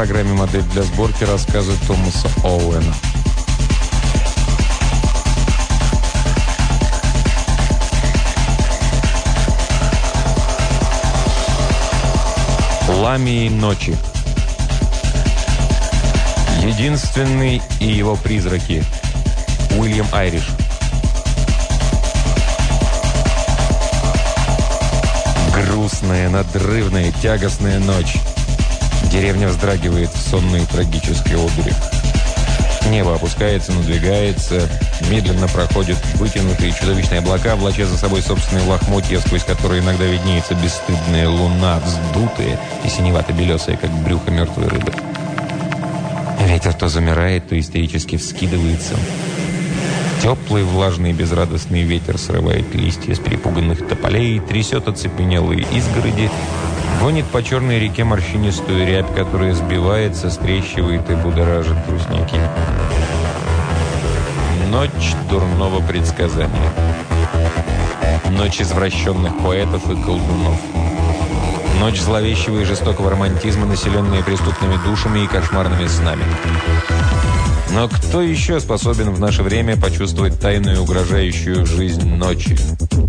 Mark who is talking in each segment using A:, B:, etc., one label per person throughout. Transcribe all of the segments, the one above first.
A: программе «Модель для сборки» рассказы Томаса Оуэна. Ламии ночи. Единственный и его призраки. Уильям Айриш. Грустная, надрывная, тягостная ночь. Деревня вздрагивает в сонной трагической одури. Небо опускается, надвигается, медленно проходят вытянутые чудовищные облака, влача за собой собственные лохмотья, сквозь которые иногда виднеется бесстыдная луна, вздутая и синевато-белесая, как брюхо мертвой рыбы. Ветер то замирает, то истерически вскидывается. Теплый, влажный, безрадостный ветер срывает листья с перепуганных тополей, трясет оцепенелые изгороди, гонит по черной реке морщинистую рябь, которая сбивается, скрещивает и будоражит брусники. Ночь дурного предсказания. Ночь извращенных поэтов и колдунов. Ночь зловещего и жестокого романтизма, населенная преступными душами и кошмарными снами. Но кто еще способен в наше время почувствовать тайную угрожающую жизнь ночи?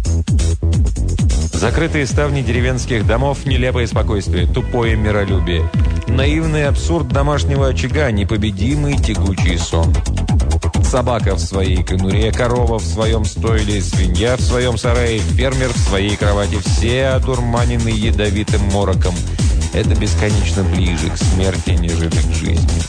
A: Закрытые ставни деревенских домов, нелепое спокойствие, тупое миролюбие. Наивный абсурд домашнего очага, непобедимый тягучий сон. Собака в своей конуре, корова в своем стойле, свинья в своем сарае, фермер в своей кровати. Все одурманены ядовитым мороком. Это бесконечно ближе к смерти, нежели к жизни.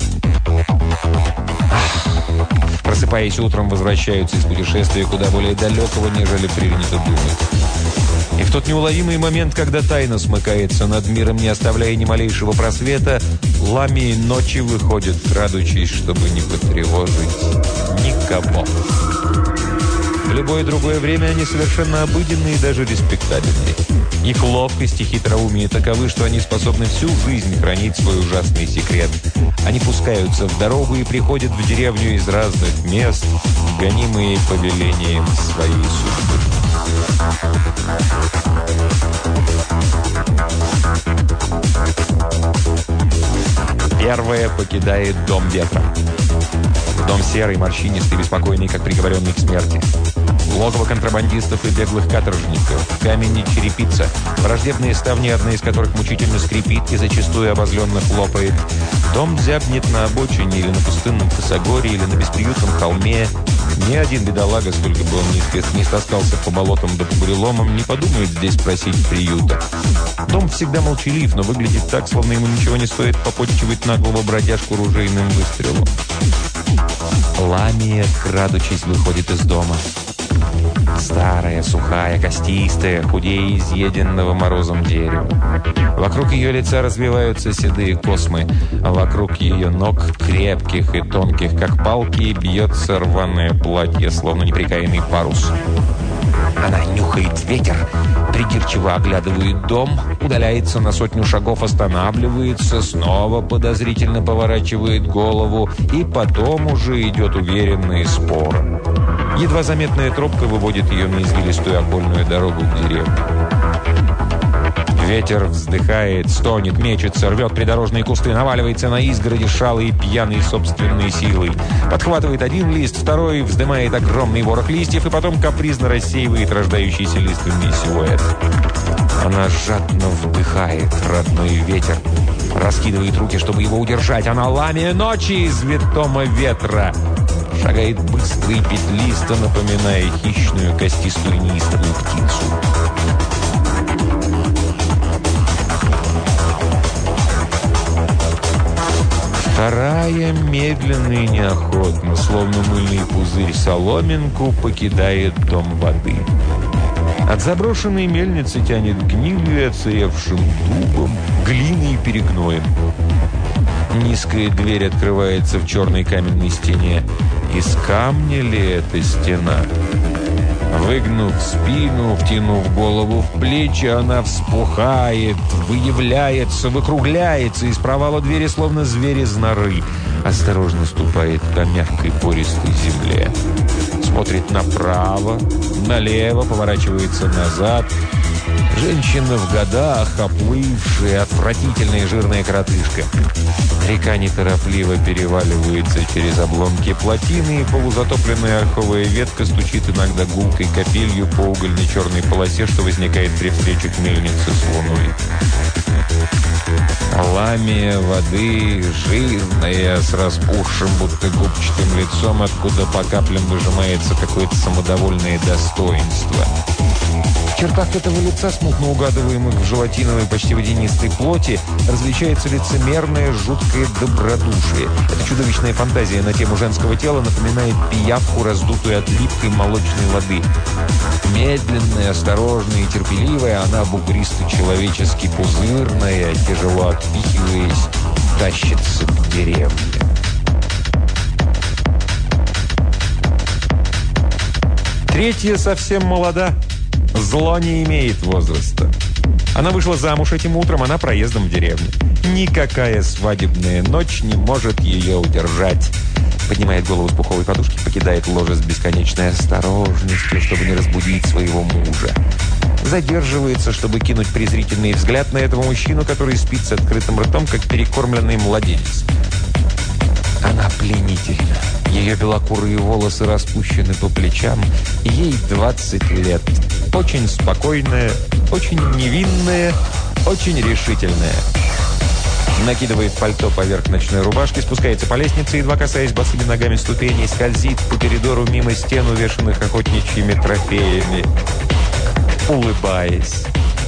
A: Просыпаясь утром, возвращаются из путешествия куда более далекого, нежели принято думать. И в тот неуловимый момент, когда тайна смыкается над миром, не оставляя ни малейшего просвета, ламии ночи выходят, крадучись, чтобы не потревожить никого. В любое другое время они совершенно обыденные и даже респектабельные. Их ловкость и хитроумие таковы, что они способны всю жизнь хранить свой ужасный секрет. Они пускаются в дорогу и приходят в деревню из разных мест, гонимые повелением своей судьбы. Первая покидает дом ветра. Дом серый, морщинистый, беспокойный, как приговоренный к смерти. Логово контрабандистов и беглых каторжников. Камень и черепица. Враждебные ставни, одна из которых мучительно скрипит и зачастую обозленных лопает. Дом зябнет на обочине или на пустынном косогоре, или на бесприютном холме. Ни один бедолага, сколько бы он ни стаскался по болотам да по буреломам, не подумает здесь просить приюта. Дом всегда молчалив, но выглядит так, словно ему ничего не стоит попотчевать наглого бродяжку ружейным выстрелом. Ламия, крадучись, выходит из дома. Старая, сухая, костистая, худее изъеденного морозом дерева. Вокруг ее лица развиваются седые космы, а вокруг ее ног, крепких и тонких, как палки, бьется рваное платье, словно неприкаянный парус. Она нюхает ветер, придирчиво оглядывает дом, удаляется на 100 шагов, останавливается, снова подозрительно поворачивает голову и потом уже идет уверенно и споро. Едва заметная тропка выводит ее на извилистую окольную дорогу к деревне. Ветер вздыхает, стонет, мечется, рвет придорожные кусты, наваливается на изгороди шалой и пьяной собственной силой. Подхватывает один лист, второй, вздымает огромный ворох листьев и потом капризно рассеивает рождающийся лиственный силуэт. Она жадно вдыхает родной ветер, раскидывает руки, чтобы его удержать. Она ламия ночи из витома ветра. Шагает быстро и петлисто, напоминая хищную, костистую, неистовую птицу. Вторая медленно и неохотно, словно мыльный пузырь соломинку, покидает дом воды. От заброшенной мельницы тянет гнилью и отсыревшим дубом, глиной и перегноем. Низкая дверь открывается в черной каменной стене. Из камня ли эта стена? Выгнув спину, втянув голову в плечи, она вспухает, выявляется, выкругляется из провала двери, словно зверь из норы. Осторожно ступает по мягкой пористой земле. Смотрит направо, налево, поворачивается назад. Женщина в годах, оплывшая, отвратительная жирная коротышка. Река неторопливо переваливается через обломки плотины, и полузатопленная ольховая ветка стучит иногда гулкой капелью по угольно-черной полосе, что возникает при встрече к мельнице с луной. Ламия воды, жирная, с распухшим, будто губчатым лицом, откуда по каплям выжимается какое-то самодовольное достоинство. В чертах этого лица, смутно угадываемых в желатиновой, почти водянистой плоти, различается лицемерное, жуткое добродушие. Эта чудовищная фантазия на тему женского тела напоминает пиявку, раздутую от липкой молочной воды. Медленная, осторожная и терпеливая, она бугристо-человечески пузырная, тяжело отпихиваясь, тащится к деревне. Третья совсем молода. Зло не имеет возраста. Она вышла замуж этим утром, она проездом в деревню. Никакая свадебная ночь не может ее удержать. Поднимает голову с пуховой подушки, покидает ложе с бесконечной осторожностью, чтобы не разбудить своего мужа. Задерживается, чтобы кинуть презрительный взгляд на этого мужчину, который спит с открытым ртом, как перекормленный младенец. Она пленительна. Ее белокурые волосы распущены по плечам. Ей 20 лет. Очень спокойная, очень невинная, очень решительная. Накидывает пальто поверх ночной рубашки, спускается по лестнице, едва касаясь босыми ногами ступеней, скользит по коридору мимо стен, увешанных охотничьими трофеями, улыбаясь.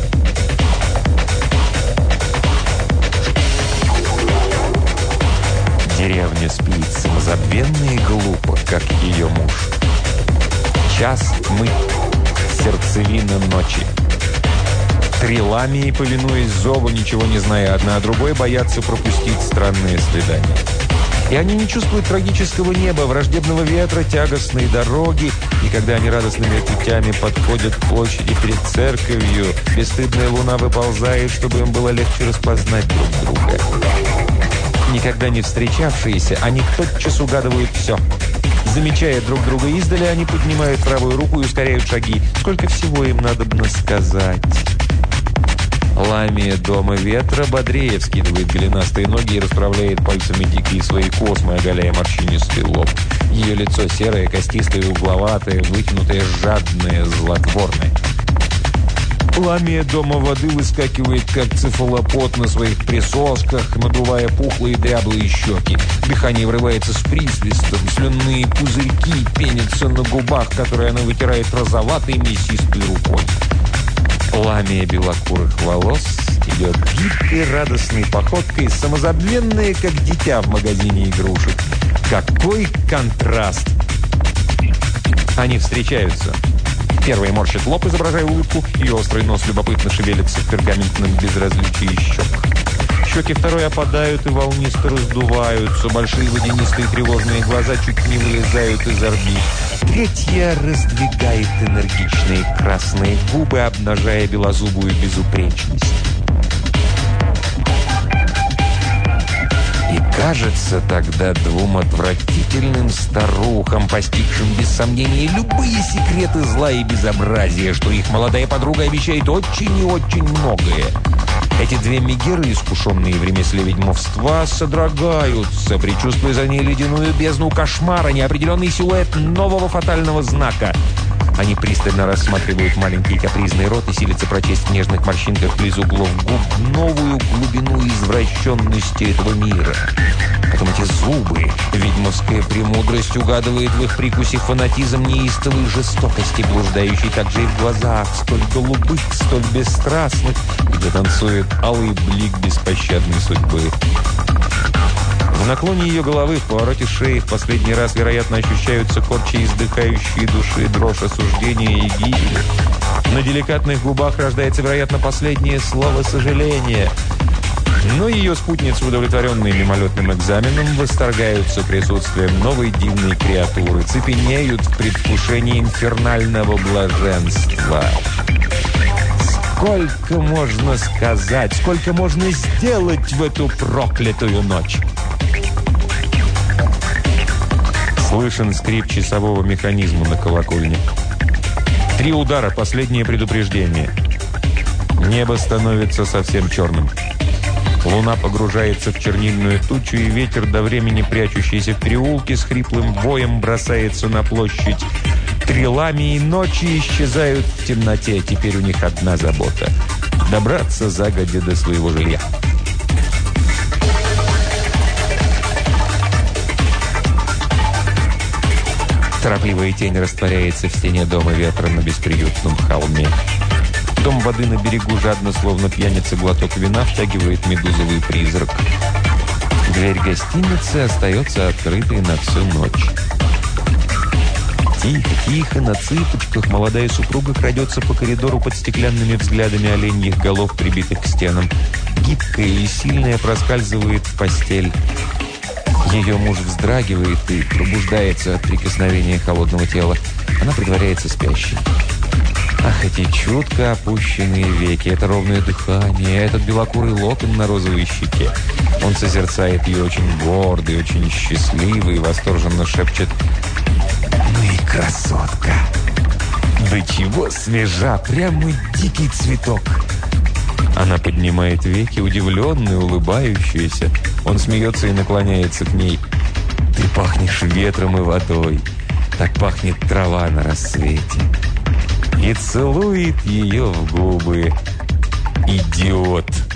A: Деревня спит самозабвенно и глупо, как ее муж. Час тьмы, сердцевина ночи. Три ламии, повинуясь зову, ничего не зная одна о другой, боятся пропустить странные свидания. И они не чувствуют трагического неба, враждебного ветра, тягостной дороги. И когда они радостными путями подходят к площади перед церковью, бесстыдная луна выползает, чтобы им было легче распознать друг друга. Никогда не встречавшиеся, они тотчас угадывают все. Замечая друг друга издали, они поднимают правую руку и ускоряют шаги. Сколько всего им надобно сказать. Ламия дома ветра бодрее вскидывает голенастые ноги и расправляет пальцами дикие свои космы, оголяя морщинистый лоб. Ее лицо серое, костистое, угловатое, вытянутое, жадное, злотворное. Ламия дома воды выскакивает, как цефалопод на своих присосках, надувая пухлые дряблые щеки. Дыхание врывается с присвистом, слюнные пузырьки пенятся на губах, которые она вытирает розоватой мясистой рукой. Ламия белокурых волос идет гибкой, радостной походкой, самозабвенная, как дитя в магазине игрушек. Какой контраст! Они встречаются. Первая морщит лоб, изображая улыбку, и острый нос любопытно шевелится в пергаментном безразличии щек. Щеки второй опадают и волнисто раздуваются, большие водянистые тревожные глаза чуть не вылезают из орбит. Третья раздвигает энергичные красные губы, обнажая белозубую безупречность. И кажется тогда двум отвратительным старухам, постигшим без сомнения любые секреты зла и безобразия, что их молодая подруга обещает очень и очень многое. Эти две мегеры, искушенные в ремесле ведьмовства, содрогаются, предчувствуя за ней ледяную бездну кошмара, неопределенный силуэт нового фатального знака. Они пристально рассматривают маленький капризный рот и силятся прочесть в нежных морщинках близ углов губ новую глубину извращенности этого мира. Потом эти зубы, ведьмовская премудрость угадывает в их прикусе фанатизм неистовой жестокости, блуждающей также и в глазах, столь голубых, столь бесстрастных, где танцует алый блик беспощадной судьбы. В наклоне ее головы, в повороте шеи в последний раз, вероятно, ощущаются корчи издыхающие души, дрожь осуждения и гибели. На деликатных губах рождается, вероятно, последнее слово сожаления. Но ее спутницы, удовлетворенные мимолетным экзаменом, восторгаются присутствием новой дивной креатуры, цепенеют в предвкушении инфернального блаженства. Сколько можно сказать, сколько можно сделать в эту проклятую ночь? Слышен скрип часового механизма на колокольне. 3 удара, последнее предупреждение. Небо становится совсем черным. Луна погружается в чернильную тучу, и ветер, до времени прячущийся в переулке, с хриплым воем бросается на площадь. 3 ламии ночи исчезают в темноте. Теперь у них одна забота – добраться загодя до своего жилья. Торопливая тень растворяется в стене дома ветра на бесприютном холме. Дом воды на берегу жадно, словно пьяница, глоток вина втягивает медузовый призрак. Дверь гостиницы остается открытой на всю ночь. Тихо, тихо, на цыпочках молодая супруга крадется по коридору под стеклянными взглядами оленьих голов, прибитых к стенам. Гибкая и сильная проскальзывает в постель. Ее муж вздрагивает и пробуждается от прикосновения холодного тела. Она притворяется спящей. Ах, эти чутко опущенные веки, это ровное дыхание, этот белокурый локон на розовой щеке. Он созерцает ее очень гордый, очень счастливый и восторженно шепчет: «Ну и красотка! Да чего свежа, прямо дикий цветок!» Она поднимает веки, удивленная, улыбающаяся. Он смеется и наклоняется к ней. «Ты пахнешь ветром и водой. Так пахнет трава на рассвете». И целует ее в губы. Идиот!